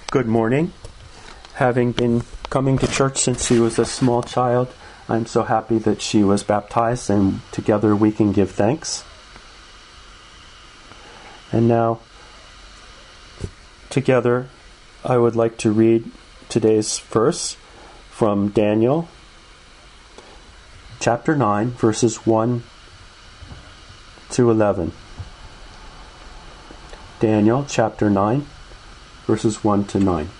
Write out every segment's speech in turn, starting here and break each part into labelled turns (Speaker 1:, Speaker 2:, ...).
Speaker 1: Good morning. Having been coming to church since she was a small child, I'm so happy that she was baptized, and together we can give thanks. And now, together, I would like to read today's verse from Daniel, chapter 9, verses 1 to 11. Daniel, chapter 9, verses 1 to 9.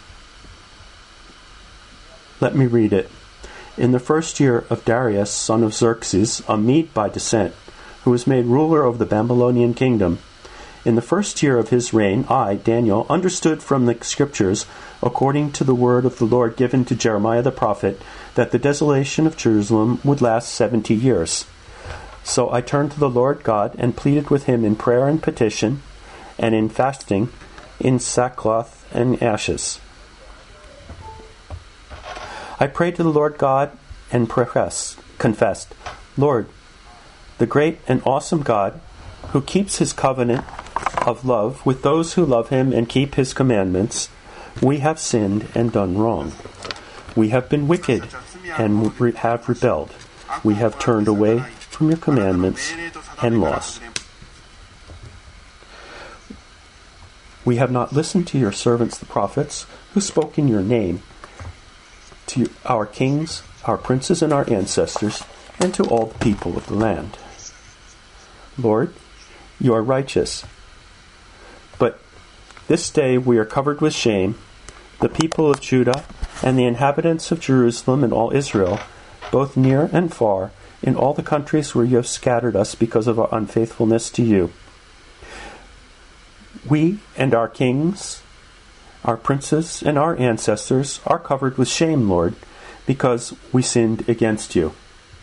Speaker 1: Let me read it. In the first year of Darius, son of Xerxes, a Mede by descent, who was made ruler of the Babylonian kingdom, in the first year of his reign, I, Daniel, understood from the scriptures, according to the word of the Lord given to Jeremiah the prophet, that the desolation of Jerusalem would last 70 years. So I turned to the Lord God and pleaded with him in prayer and petition, and in fasting, in sackcloth and ashes. I prayed to the Lord God and confessed, Lord, the great and awesome God, who keeps his covenant of love with those who love him and keep his commandments, we have sinned and done wrong. We have been wicked and have rebelled. We have turned away from your commandments and lost. We have not listened to your servants the prophets, who spoke in your name, to our kings, our princes, and our ancestors, and to all the people of the land. Lord, you are righteous. But this day we are covered with shame, the people of Judah and the inhabitants of Jerusalem and all Israel, both near and far, in all the countries where you have scattered us because of our unfaithfulness to you. We and our kings, our princes, and our ancestors are covered with shame, Lord, because we sinned against you.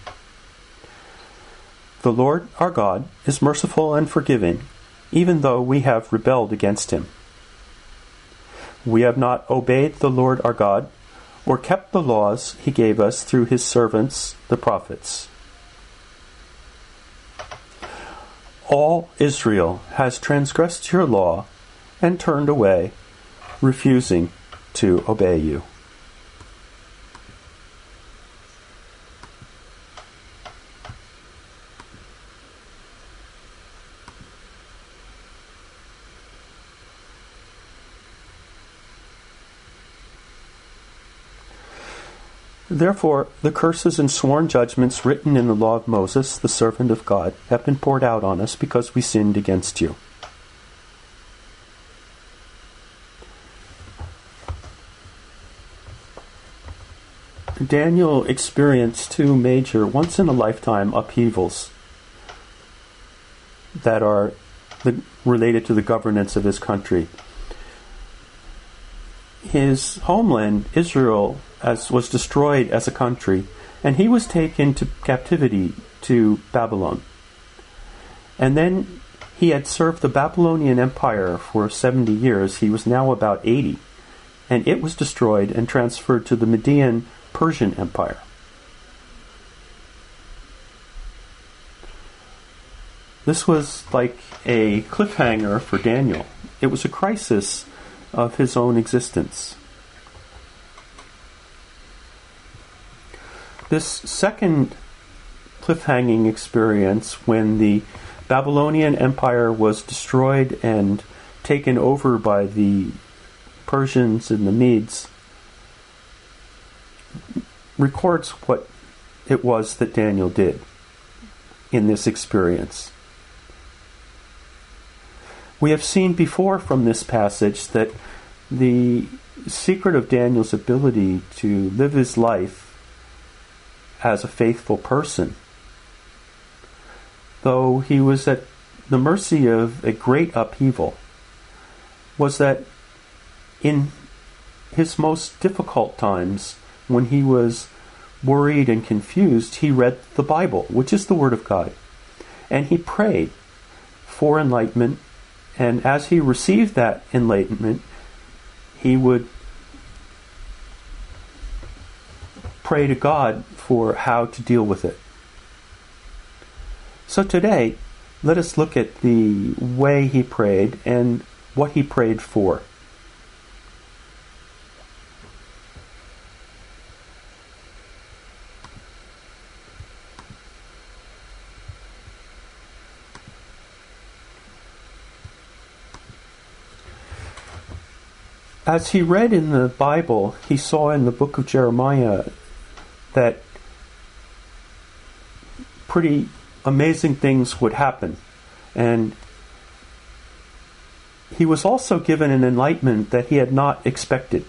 Speaker 1: The Lord, our God, is merciful and forgiving, even though we have rebelled against him. We have not obeyed the Lord our God, or kept the laws he gave us through his servants, the prophets. All Israel has transgressed your law and turned away, refusing to obey you. Therefore, the curses and sworn judgments written in the law of Moses, the servant of God, have been poured out on us because we sinned against you. Daniel experienced two major, once-in-a-lifetime upheavals that are related to the governance of his country. His homeland, Israel, was destroyed as a country, and he was taken to captivity to Babylon. And then he had served the Babylonian Empire for 70 years. He was now about 80, and it was destroyed and transferred to the Median Persian Empire. This was like a cliffhanger for Daniel. It was a crisis of his own existence. This second cliffhanging experience, when the Babylonian Empire was destroyed and taken over by the Persians and the Medes, records what it was that Daniel did in this experience. We have seen before from this passage that the secret of Daniel's ability to live his life as a faithful person, though he was at the mercy of a great upheaval, was that in his most difficult times, when he was worried and confused, he read the Bible, which is the Word of God, and he prayed for enlightenment, and as he received that enlightenment, he would pray to God for how to deal with it. So today, let us look at the way he prayed and what he prayed for. As he read in the Bible, he saw in the book of Jeremiah that pretty amazing things would happen. And he was also given an enlightenment that he had not expected.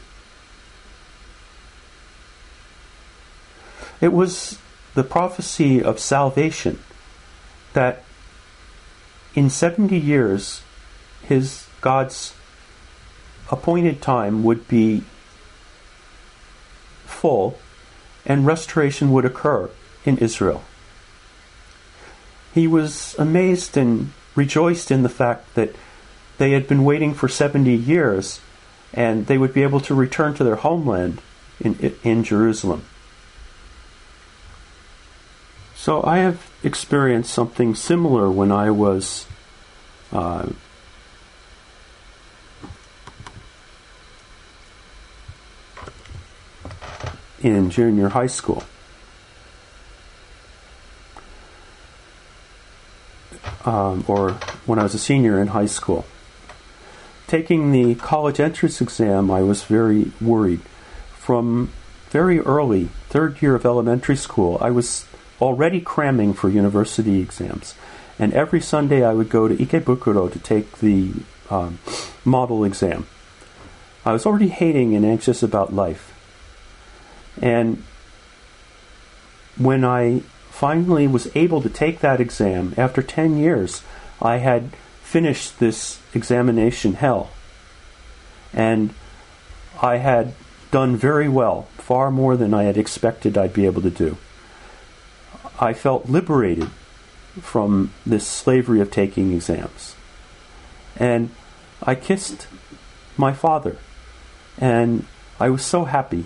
Speaker 1: It was the prophecy of salvation, that in 70 years, God's appointed time would be full and restoration would occur in Israel. He was amazed and rejoiced in the fact that they had been waiting for 70 years and they would be able to return to their homeland in Jerusalem. So I have experienced something similar when I was in junior high school. Or when I was a senior in high school. Taking the college entrance exam, I was very worried. From very early, third year of elementary school, I was already cramming for university exams. And every Sunday I would go to Ikebukuro to take the model exam. I was already hating and anxious about life. And when I finally was able to take that exam, after 10 years, I had finished this examination hell. And I had done very well, far more than I had expected I'd be able to do. I felt liberated from this slavery of taking exams. And I kissed my father, and I was so happy.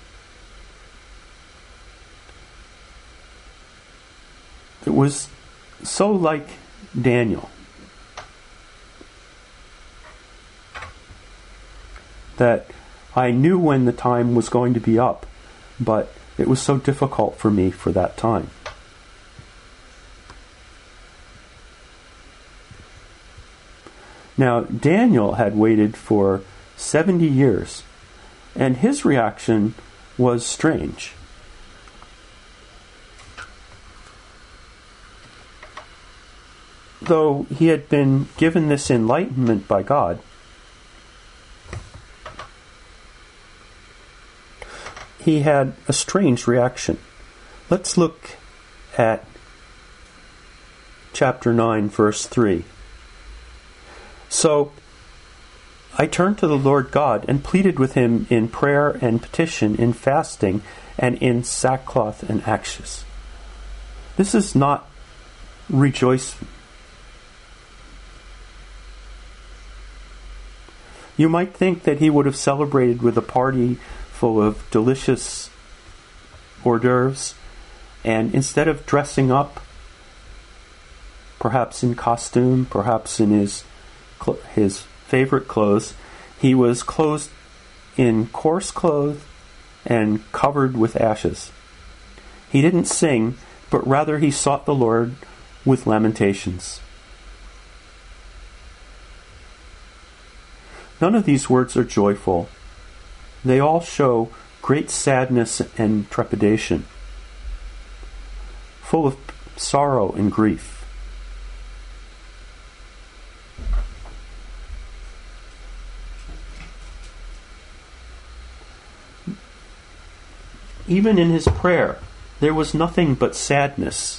Speaker 1: It was so like Daniel that I knew when the time was going to be up, but it was so difficult for me for that time. Now, Daniel had waited for 70 years, and his reaction was strange. Though he had been given this enlightenment by God, he had a strange reaction. Let's look at chapter 9, verse 3. So I turned to the Lord God and pleaded with him in prayer and petition, in fasting, and in sackcloth and ashes. This is not rejoicing. You might think that he would have celebrated with a party full of delicious hors d'oeuvres, and instead of dressing up, perhaps in costume, perhaps in his favorite clothes, he was clothed in coarse clothes and covered with ashes. He didn't sing, but rather he sought the Lord with lamentations. None of these words are joyful. They all show great sadness and trepidation, full of sorrow and grief. Even in his prayer, there was nothing but sadness.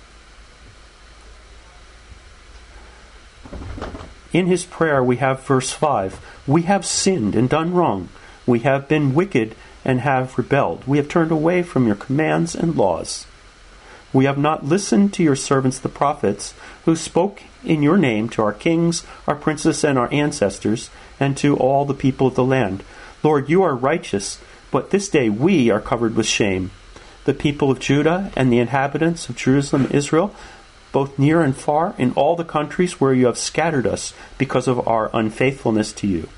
Speaker 1: In his prayer, we have verse 5. We have sinned and done wrong. We have been wicked and have rebelled. We have turned away from your commands and laws. We have not listened to your servants the prophets, who spoke in your name to our kings, our princes, and our ancestors, and to all the people of the land. Lord, you are righteous, but this day we are covered with shame. The people of Judah and the inhabitants of Jerusalem and Israel, both near and far, in all the countries where you have scattered us because of our unfaithfulness to you.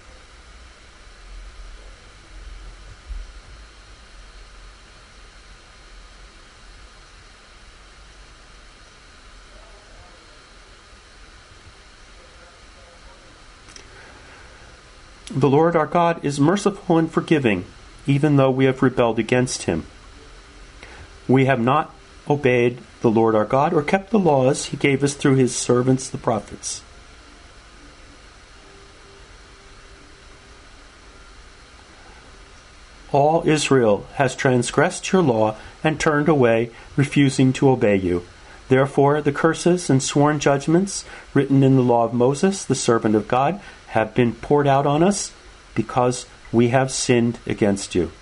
Speaker 1: The Lord our God is merciful and forgiving, even though we have rebelled against him. We have not obeyed the Lord our God or kept the laws he gave us through his servants the prophets. All Israel has transgressed your law and turned away, refusing to obey you. Therefore, the curses and sworn judgments written in the law of Moses, the servant of God, have been poured out on us because we have sinned against you.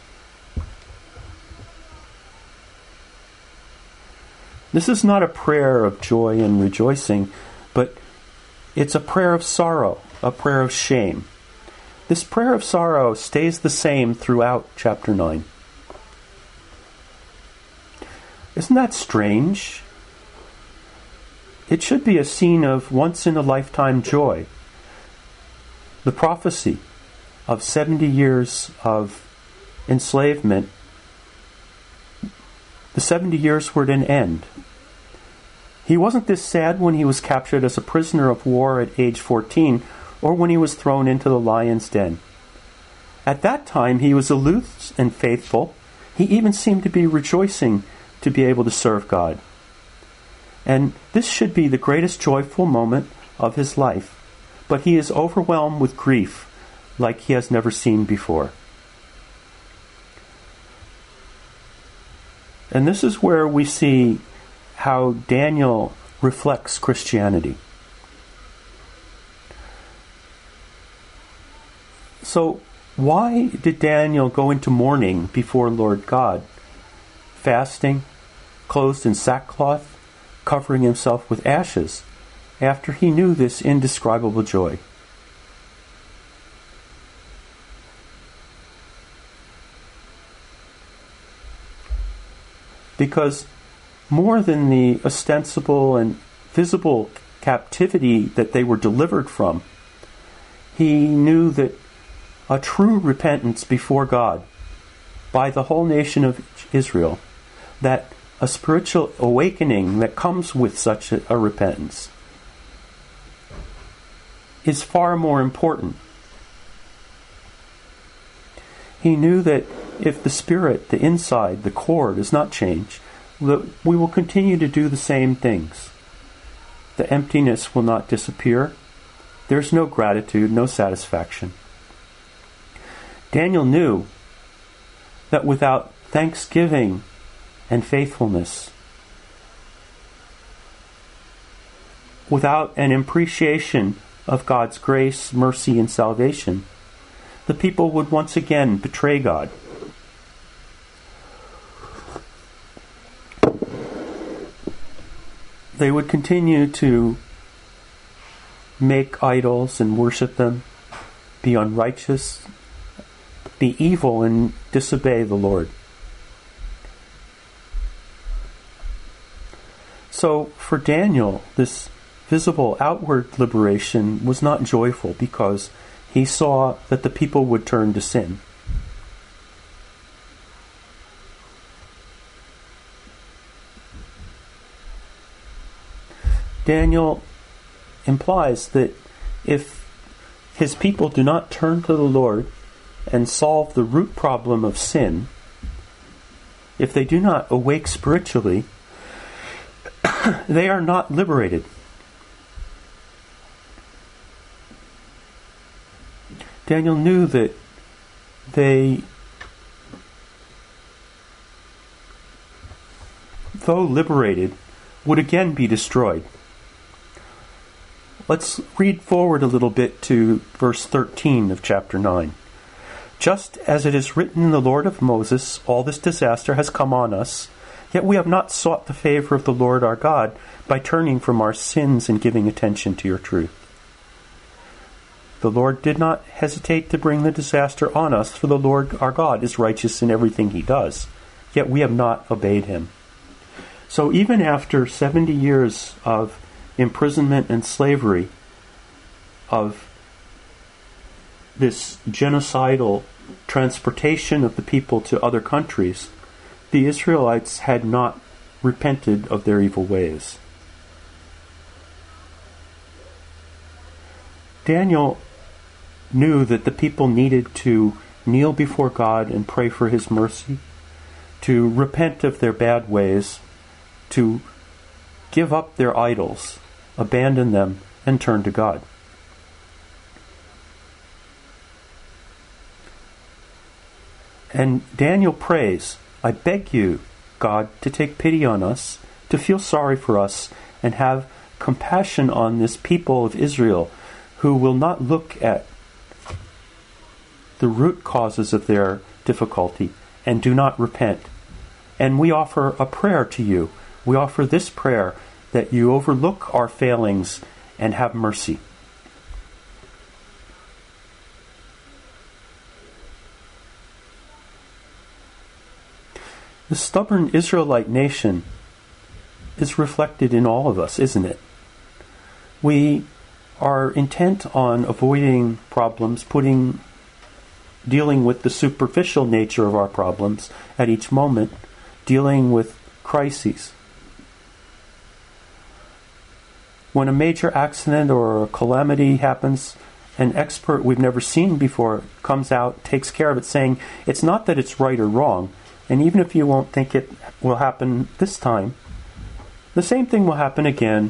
Speaker 1: This is not a prayer of joy and rejoicing, but it's a prayer of sorrow, a prayer of shame. This prayer of sorrow stays the same throughout chapter 9. Isn't that strange? It should be a scene of once-in-a-lifetime joy. The prophecy of 70 years of enslavement, the 70 years were at an end. He wasn't this sad when he was captured as a prisoner of war at age 14 or when he was thrown into the lion's den. At that time, he was aloof and faithful. He even seemed to be rejoicing to be able to serve God. And this should be the greatest joyful moment of his life. But he is overwhelmed with grief like he has never seen before. And this is where we see how Daniel reflects Christianity. So, why did Daniel go into mourning before Lord God, fasting, clothed in sackcloth, covering himself with ashes, after he knew this indescribable joy? Because more than the ostensible and visible captivity that they were delivered from, he knew that a true repentance before God by the whole nation of Israel, that a spiritual awakening that comes with such a repentance, is far more important. He knew that if the spirit, the inside, the core does not change, that we will continue to do the same things. The emptiness will not disappear. There's no gratitude, no satisfaction. Daniel knew that without thanksgiving and faithfulness, without an appreciation of God's grace, mercy, and salvation, the people would once again betray God. They would continue to make idols and worship them, be unrighteous, be evil, and disobey the Lord. So for Daniel, this visible outward liberation was not joyful because he saw that the people would turn to sin. Daniel implies that if his people do not turn to the Lord and solve the root problem of sin, if they do not awake spiritually, they are not liberated. Daniel knew that they, though liberated, would again be destroyed. Let's read forward a little bit to verse 13 of chapter 9. Just as it is written in the Lord of Moses, all this disaster has come on us, yet we have not sought the favor of the Lord our God by turning from our sins and giving attention to your truth. The Lord did not hesitate to bring the disaster on us, for the Lord our God is righteous in everything he does, yet we have not obeyed him. So even after 70 years of imprisonment and slavery, of this genocidal transportation of the people to other countries, the Israelites had not repented of their evil ways. Daniel knew that the people needed to kneel before God and pray for His mercy, to repent of their bad ways, to give up their idols, abandon them, and turn to God. And Daniel prays, I beg you, God, to take pity on us, to feel sorry for us, and have compassion on this people of Israel who will not look at the root causes of their difficulty and do not repent. And we offer a prayer to you. We offer this prayer that you overlook our failings and have mercy. The stubborn Israelite nation is reflected in all of us, isn't it? We are intent on avoiding problems, dealing with the superficial nature of our problems at each moment, dealing with crises. When a major accident or a calamity happens, an expert we've never seen before comes out, takes care of it, saying, it's not that it's right or wrong, and even if you won't think it will happen this time, the same thing will happen again.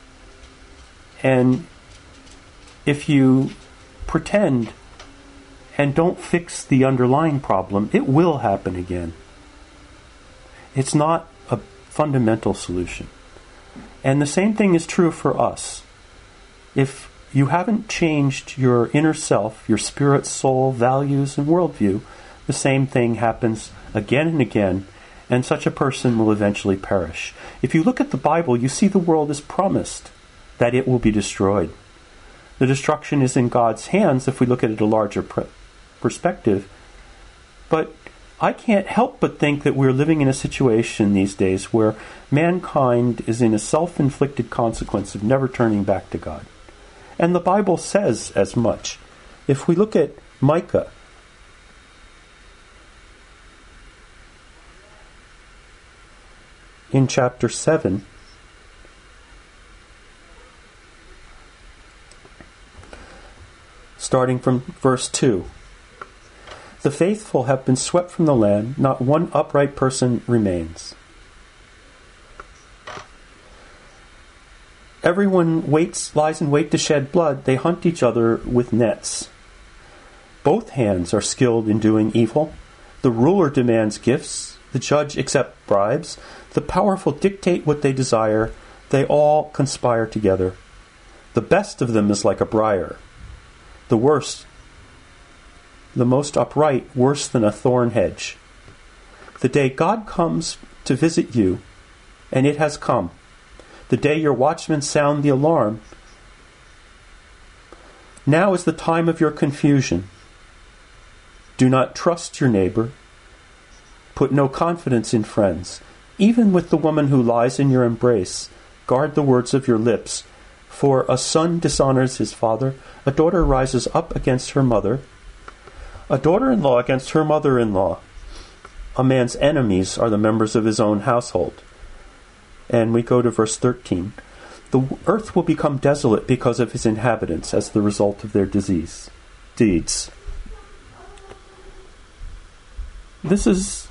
Speaker 1: And if you pretend and don't fix the underlying problem, it will happen again. It's not a fundamental solution. And the same thing is true for us. If you haven't changed your inner self, your spirit, soul, values, and worldview, the same thing happens again and again, and such a person will eventually perish. If you look at the Bible, you see the world is promised that it will be destroyed. The destruction is in God's hands if we look at it a larger perspective. But I can't help but think that we're living in a situation these days where mankind is in a self-inflicted consequence of never turning back to God. And the Bible says as much. If we look at Micah, in chapter 7, starting from verse 2. The faithful have been swept from the land, not one upright person remains. Everyone lies in wait to shed blood, they hunt each other with nets. Both hands are skilled in doing evil. The ruler demands gifts, the judge accepts bribes, the powerful dictate what they desire, they all conspire together. The best of them is like a briar, the worst, the most upright, worse than a thorn hedge. The day God comes to visit you, and it has come, the day your watchmen sound the alarm, now is the time of your confusion. Do not trust your neighbor. Put no confidence in friends. Even with the woman who lies in your embrace, guard the words of your lips. For a son dishonors his father, a daughter rises up against her mother, a daughter-in-law against her mother-in-law. A man's enemies are the members of his own household. And we go to verse 13. The earth will become desolate because of his inhabitants as the result of their deeds. This is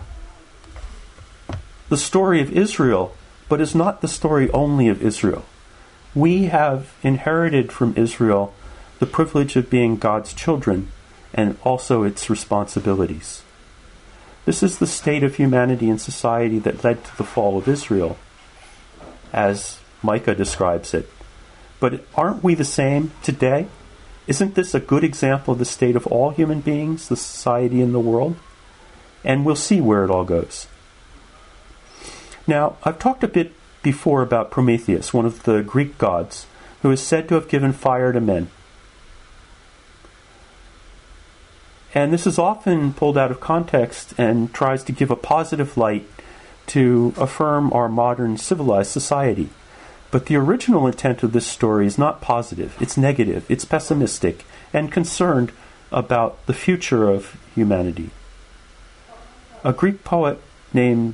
Speaker 1: the story of Israel, but is not the story only of Israel. We have inherited from Israel the privilege of being God's children and also its responsibilities. This is the state of humanity and society that led to the fall of Israel, as Micah describes it. But aren't we the same today? Isn't this a good example of the state of all human beings, the society in the world? And we'll see where it all goes. Now, I've talked a bit before about Prometheus, one of the Greek gods, who is said to have given fire to men. And this is often pulled out of context and tries to give a positive light to affirm our modern civilized society. But the original intent of this story is not positive. It's negative. It's pessimistic and concerned about the future of humanity. A Greek poet named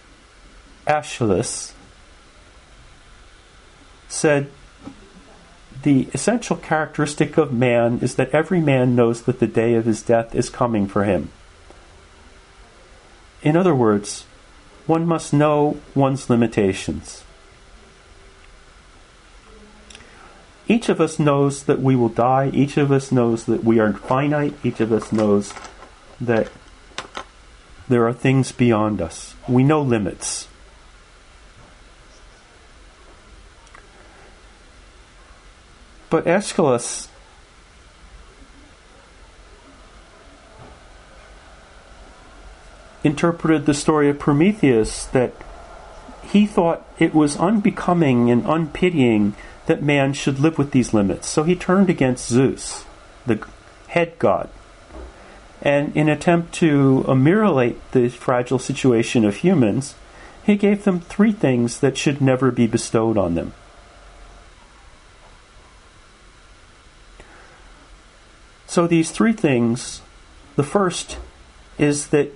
Speaker 1: Aeschylus said, the essential characteristic of man is that every man knows that the day of his death is coming for him. In other words, one must know one's limitations. Each of us knows that we will die. Each of us knows that we are finite. Each of us knows that there are things beyond us. We know limits. But Aeschylus interpreted the story of Prometheus that he thought it was unbecoming and unpitying that man should live with these limits. So he turned against Zeus, the head god. And in an attempt to ameliorate the fragile situation of humans, he gave them 3 things that should never be bestowed on them. So these 3 things, the first is that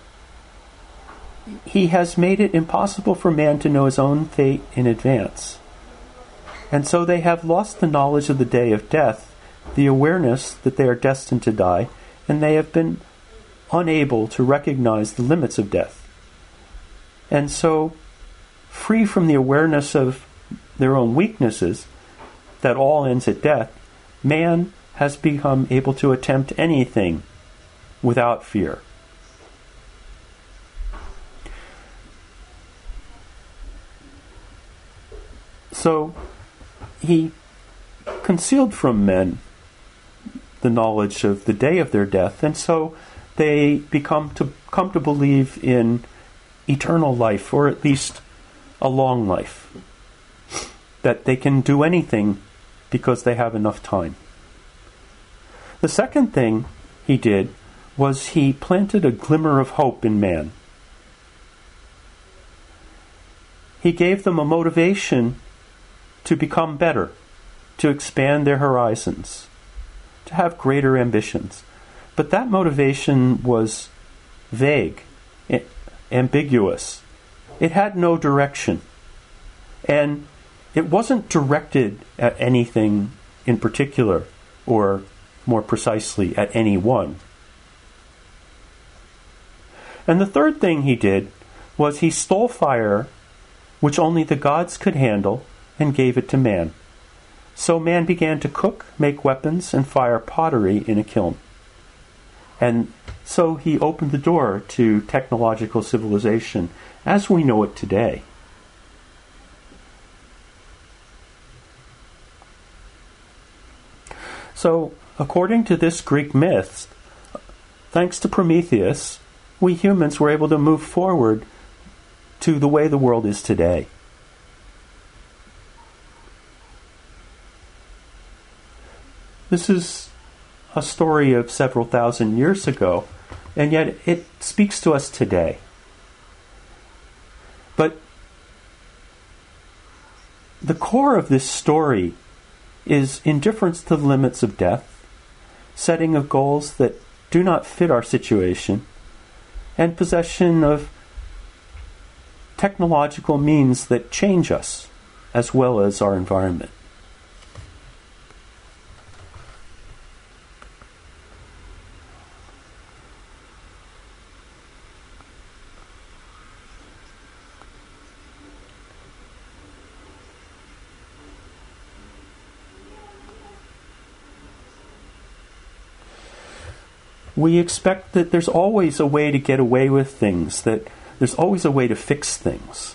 Speaker 1: he has made it impossible for man to know his own fate in advance. And so they have lost the knowledge of the day of death, the awareness that they are destined to die, and they have been unable to recognize the limits of death. And so, free from the awareness of their own weaknesses, that all ends at death, man has become able to attempt anything without fear. So, he concealed from men the knowledge of the day of their death, and so they come to believe in eternal life, or at least a long life. That they can do anything because they have enough time. The second thing he did was he planted a glimmer of hope in man. He gave them a motivation to become better, to expand their horizons, to have greater ambitions. But that motivation was vague, ambiguous. It had no direction. And it wasn't directed at anything in particular, or more precisely, at anyone. And the third thing he did was he stole fire, which only the gods could handle, and gave it to man. So man began to cook, make weapons, and fire pottery in a kiln. And so he opened the door to technological civilization as we know it today. So, according to this Greek myth, thanks to Prometheus, we humans were able to move forward to the way the world is today. This is a story of several thousand years ago, and yet it speaks to us today. But the core of this story is indifference to the limits of death, setting of goals that do not fit our situation, and possession of technological means that change us, as well as our environment. We expect that there's always a way to get away with things, that there's always a way to fix things.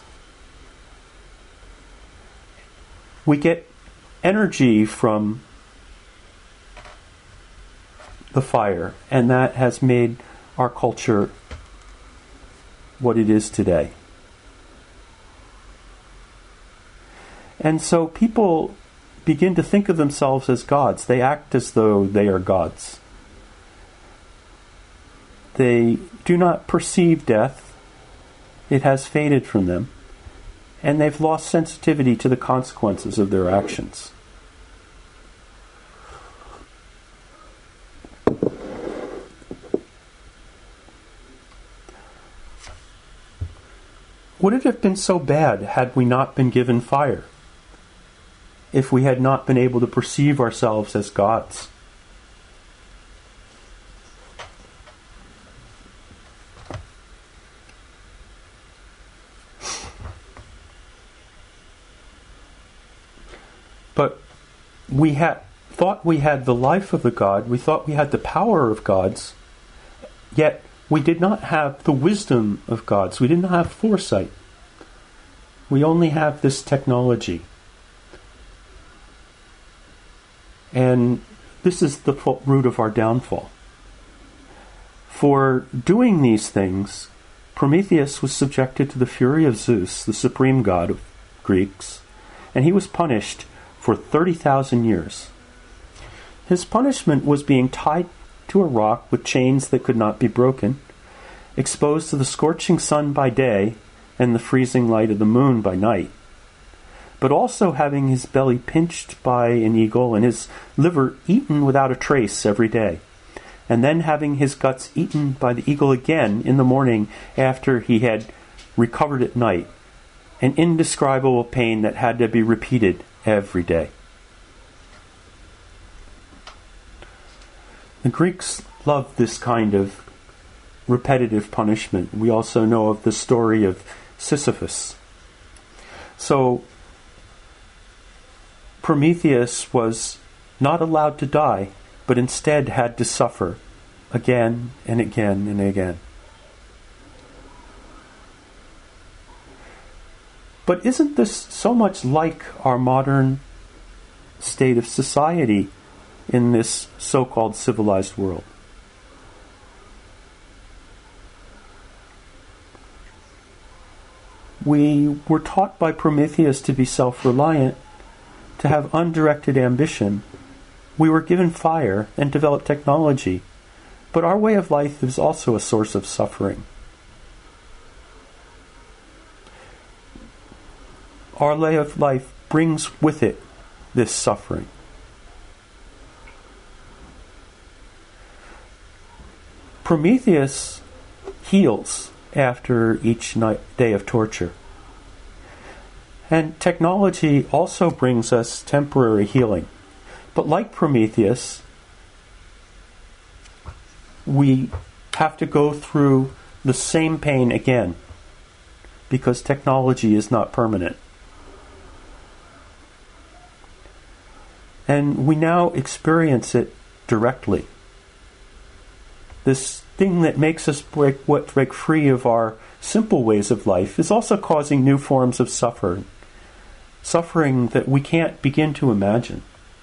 Speaker 1: We get energy from the fire, and that has made our culture what it is today. And so people begin to think of themselves as gods. They act as though they are gods. They do not perceive death. It has faded from them. And they've lost sensitivity to the consequences of their actions. Would it have been so bad had we not been given fire? if we had not been able to perceive ourselves as gods. But we thought we had the life of the God, we thought we had the power of gods, yet we did not have the wisdom of gods. We didn't have foresight. We only have this technology. And this is the root of our downfall. For doing these things, Prometheus was subjected to the fury of Zeus, the supreme god of Greeks, and he was punished for 30,000 years. His punishment was being tied to a rock with chains that could not be broken, exposed to the scorching sun by day and the freezing light of the moon by night, but also having his belly pinched by an eagle and his liver eaten without a trace every day, and then having his guts eaten by the eagle again in the morning after he had recovered at night, an indescribable pain that had to be repeated every day. The Greeks loved this kind of repetitive punishment. We also know of the story of Sisyphus. So Prometheus was not allowed to die, but instead had to suffer again and again and again. But isn't this so much like our modern state of society in this so-called civilized world? We were taught by Prometheus to be self-reliant, to have undirected ambition. We were given fire and developed technology, but our way of life is also a source of suffering. Our way of life brings with it this suffering. Prometheus heals after each day of torture. And technology also brings us temporary healing. But like Prometheus, we have to go through the same pain again, because technology is not permanent. And we now experience it directly. This thing that makes us break free of our simple ways of life is also causing new forms of suffering that we can't begin to imagine.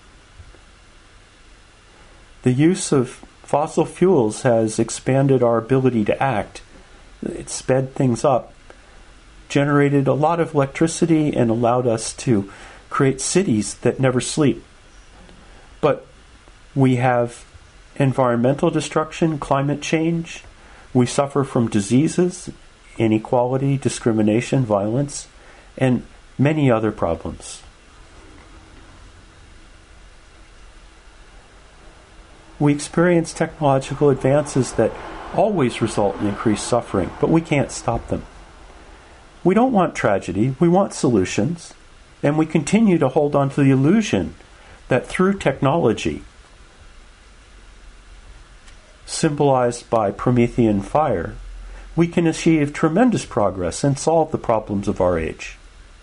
Speaker 1: The use of fossil fuels has expanded our ability to act. It sped things up, generated a lot of electricity, and allowed us to create cities that never sleep. But we have environmental destruction, climate change. We suffer from diseases, inequality, discrimination, violence, and many other problems. We experience technological advances that always result in increased suffering, but we can't stop them. We don't want tragedy, we want solutions, and we continue to hold on to the illusion that through technology, symbolized by Promethean fire, we can achieve tremendous progress and solve the problems of our age.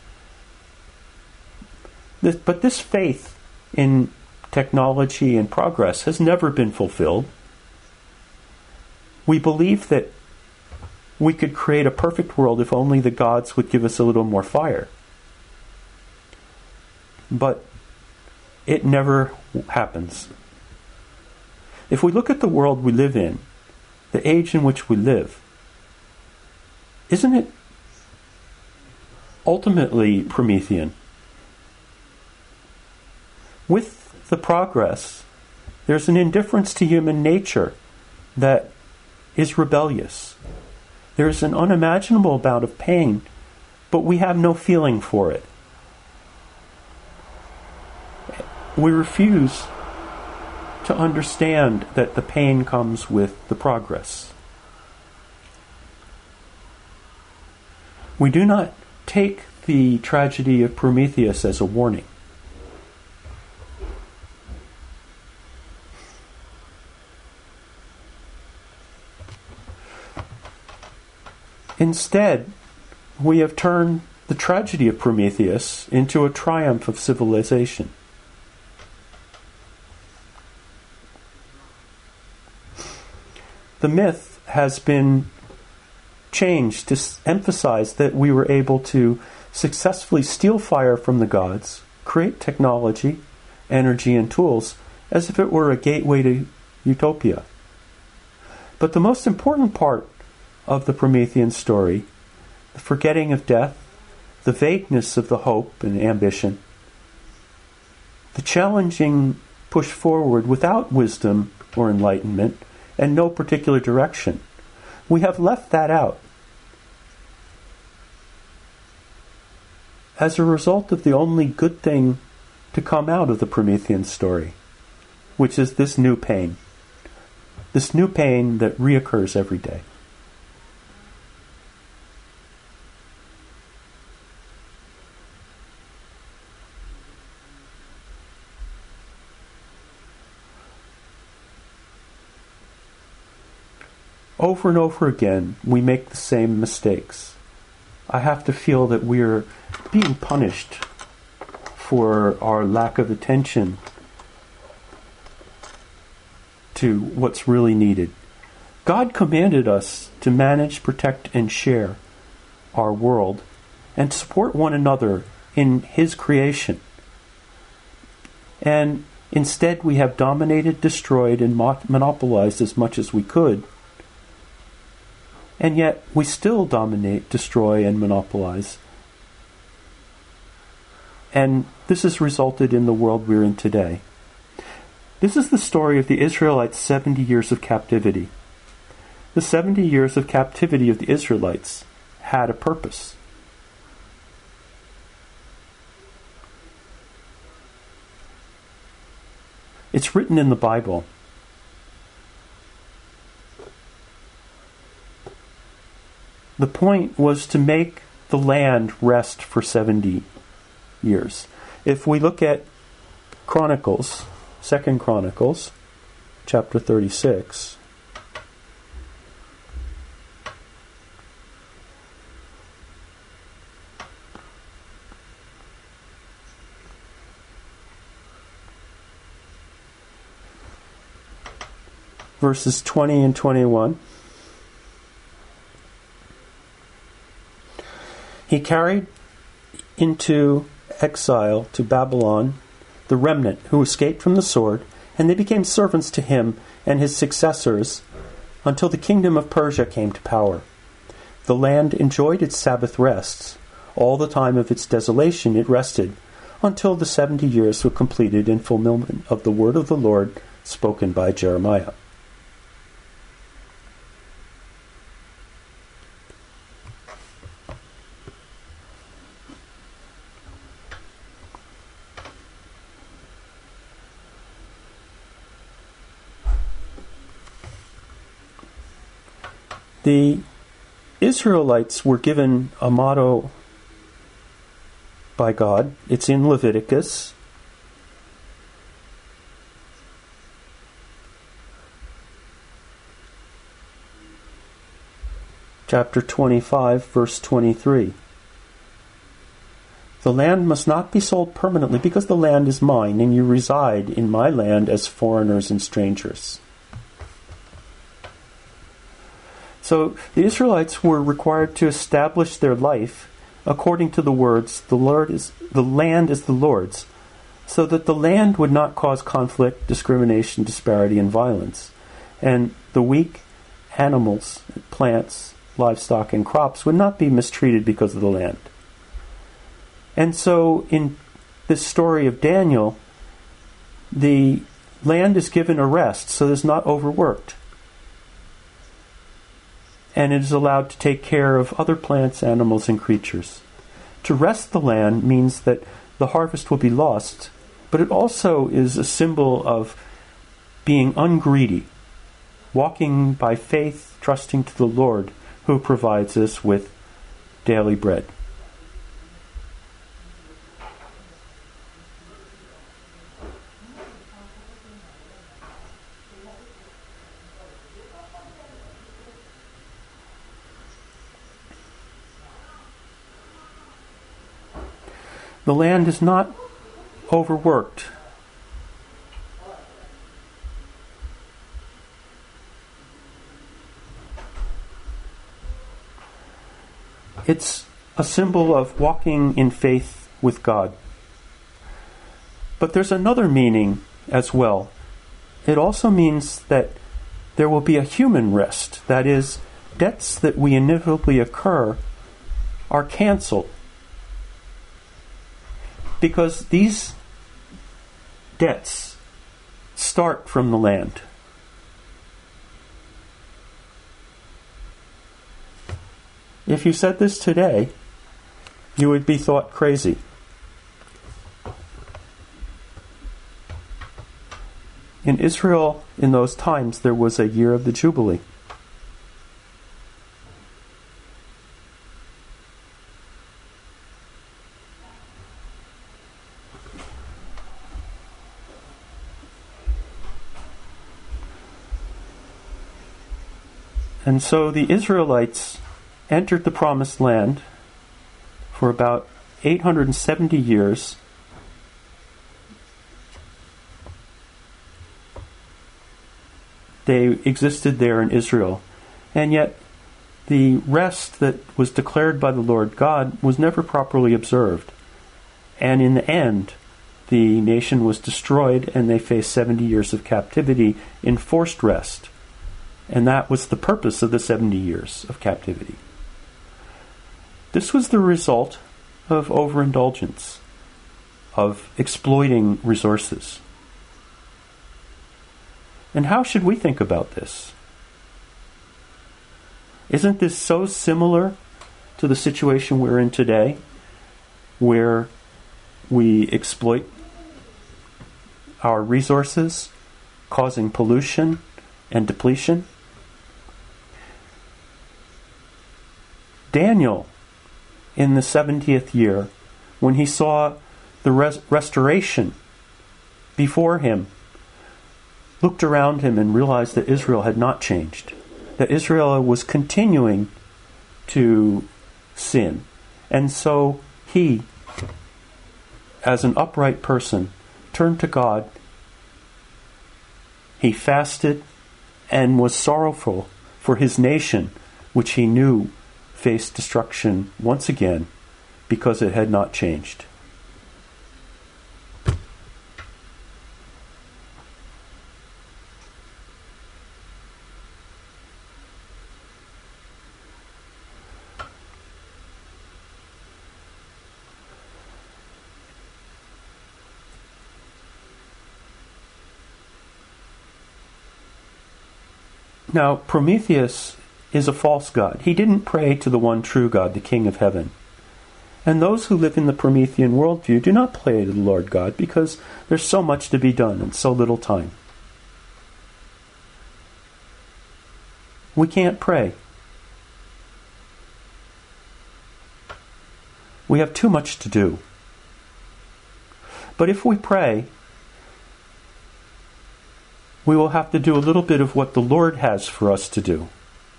Speaker 1: But this faith in technology and progress has never been fulfilled. We believe that we could create a perfect world if only the gods would give us a little more fire. But it never happens. If we look at the world we live in, the age in which we live, isn't it ultimately Promethean? With the progress, there's an indifference to human nature that is rebellious. There's an unimaginable amount of pain, but we have no feeling for it. We refuse to understand that the pain comes with the progress. We do not take the tragedy of Prometheus as a warning. Instead, we have turned the tragedy of Prometheus into a triumph of civilization. The myth has been changed to emphasize that we were able to successfully steal fire from the gods, create technology, energy, and tools as if it were a gateway to utopia. But the most important part of the Promethean story, the forgetting of death, the vagueness of the hope and ambition, the challenging push forward without wisdom or enlightenment and no particular direction, we have left that out. As a result of the only good thing to come out of the Promethean story, which is this new pain that reoccurs every day. Over and over again, we make the same mistakes. I have to feel that we're being punished for our lack of attention to what's really needed. God commanded us to manage, protect, and share our world and support one another in His creation. And instead, we have dominated, destroyed, and monopolized as much as we could. And yet, we still dominate, destroy, and monopolize. And this has resulted in the world we're in today. This is the story of the Israelites' 70 years of captivity. The 70 years of captivity of the Israelites had a purpose. It's written in the Bible. The point was to make the land rest for 70 years. If we look at Chronicles, 2 Chronicles, chapter 36, verses 20 and 21, he carried into exile to Babylon the remnant who escaped from the sword, and they became servants to him and his successors until the kingdom of Persia came to power. The land enjoyed its Sabbath rests. All the time of its desolation it rested, until the 70 years were completed in fulfillment of the word of the Lord spoken by Jeremiah. The Israelites were given a motto by God. It's in Leviticus. Chapter 25, verse 23. The land must not be sold permanently because the land is mine, and you reside in my land as foreigners and strangers. So the Israelites were required to establish their life according to the words, the land is the Lord's, so that the land would not cause conflict, discrimination, disparity, and violence. And the weak animals, plants, livestock, and crops would not be mistreated because of the land. And so in this story of Daniel, the land is given a rest, so it's not overworked. And it is allowed to take care of other plants, animals, and creatures. To rest the land means that the harvest will be lost, but it also is a symbol of being ungreedy, walking by faith, trusting to the Lord who provides us with daily bread. The land is not overworked. It's a symbol of walking in faith with God. But there's another meaning as well. It also means that there will be a human rest. That is, debts that we inevitably incur are canceled. Because these debts start from the land. If you said this today, you would be thought crazy. In Israel, in those times, there was a year of the Jubilee. And so the Israelites entered the Promised Land for about 870 years. They existed there in Israel. And yet the rest that was declared by the Lord God was never properly observed. And in the end, the nation was destroyed and they faced 70 years of captivity in forced rest. And that was the purpose of the 70 years of captivity. This was the result of overindulgence, of exploiting resources. And how should we think about this? Isn't this so similar to the situation we're in today, where we exploit our resources, causing pollution and depletion? Daniel, in the 70th year, when he saw the restoration before him, looked around him and realized that Israel had not changed, that Israel was continuing to sin. And so he, as an upright person, turned to God. He fasted and was sorrowful for his nation, which he knew faced destruction once again because it had not changed. Now, Prometheus is a false god. He didn't pray to the one true God, the King of Heaven. And those who live in the Promethean worldview do not pray to the Lord God because there's so much to be done and so little time. We can't pray. We have too much to do. But if we pray, we will have to do a little bit of what the Lord has for us to do.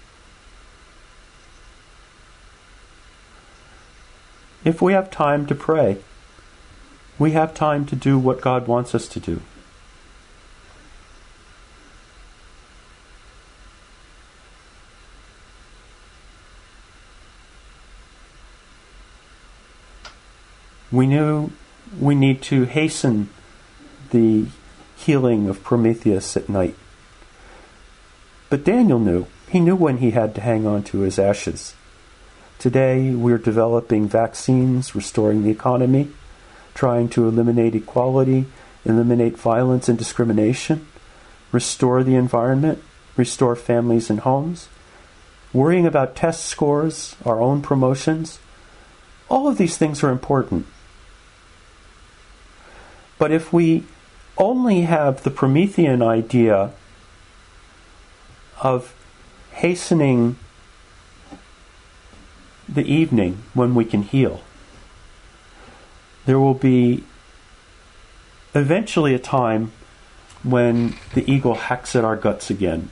Speaker 1: If we have time to pray, we have time to do what God wants us to do. We knew we need to hasten the healing of Prometheus at night. But Daniel knew. He knew when he had to hang on to his ashes. Today, we're developing vaccines, restoring the economy, trying to eliminate inequality, eliminate violence and discrimination, restore the environment, restore families and homes, worrying about test scores, our own promotions. All of these things are important. But if we only have the Promethean idea of hastening the evening when we can heal, there will be eventually a time when the ego hacks at our guts again.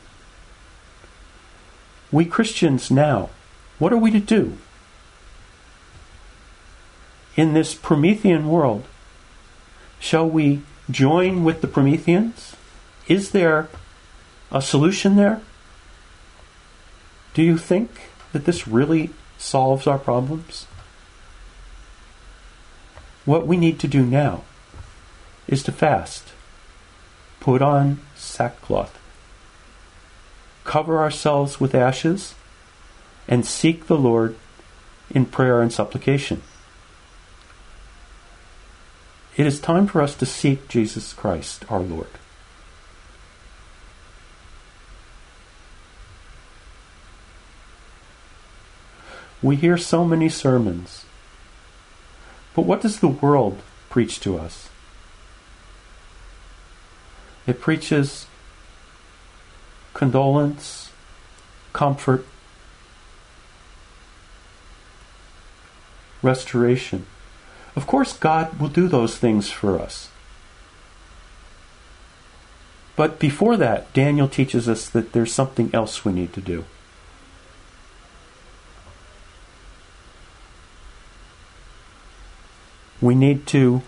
Speaker 1: We Christians now, what are we to do? in this Promethean world, shall we join with the Prometheans? Is there a solution there? Do you think that this really solves our problems? What we need to do now is to fast, put on sackcloth, cover ourselves with ashes, and seek the Lord in prayer and supplication. It is time for us to seek Jesus Christ, our Lord. We hear so many sermons, but what does the world preach to us? It preaches condolence, comfort, restoration. Of course, God will do those things for us. But before that, Daniel teaches us that there's something else we need to do. We need to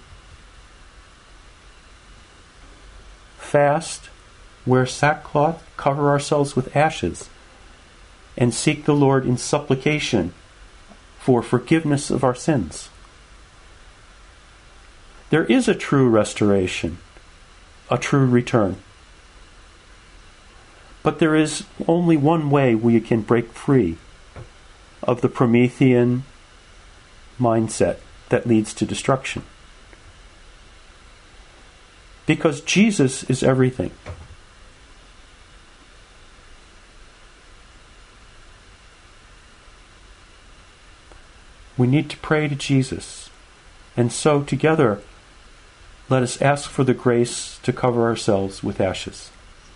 Speaker 1: fast, wear sackcloth, cover ourselves with ashes, and seek the Lord in supplication for forgiveness of our sins. There is a true restoration, a true return. But there is only one way we can break free of the Promethean mindset that leads to destruction. Because Jesus is everything. We need to pray to Jesus. And so together, let us ask for the grace to cover ourselves with ashes.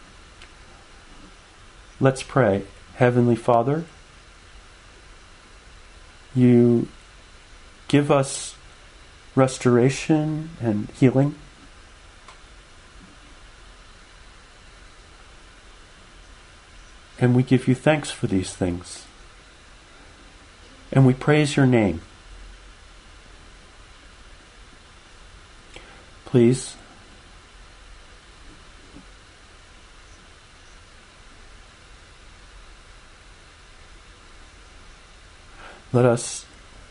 Speaker 1: Let's pray. Heavenly Father, you give us restoration and healing. And we give you thanks for these things. And we praise your name. Please, let us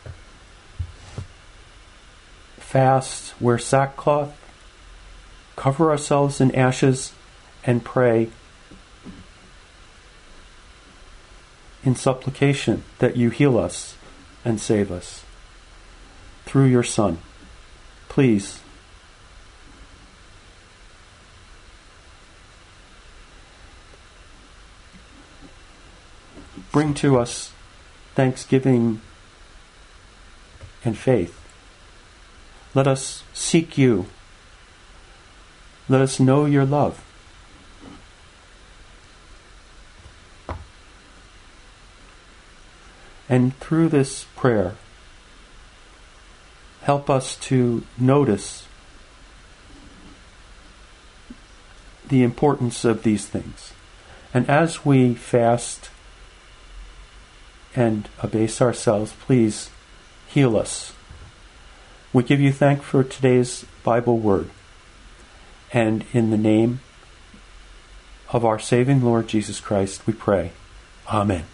Speaker 1: fast, wear sackcloth, cover ourselves in ashes, and pray in supplication that you heal us and save us through your Son. Please, bring to us thanksgiving and faith. Let us seek you. Let us know your love. And through this prayer, help us to notice the importance of these things. And as we fast and abase ourselves, please heal us. We give you thanks for today's Bible word. And in the name of our saving Lord Jesus Christ, we pray. Amen.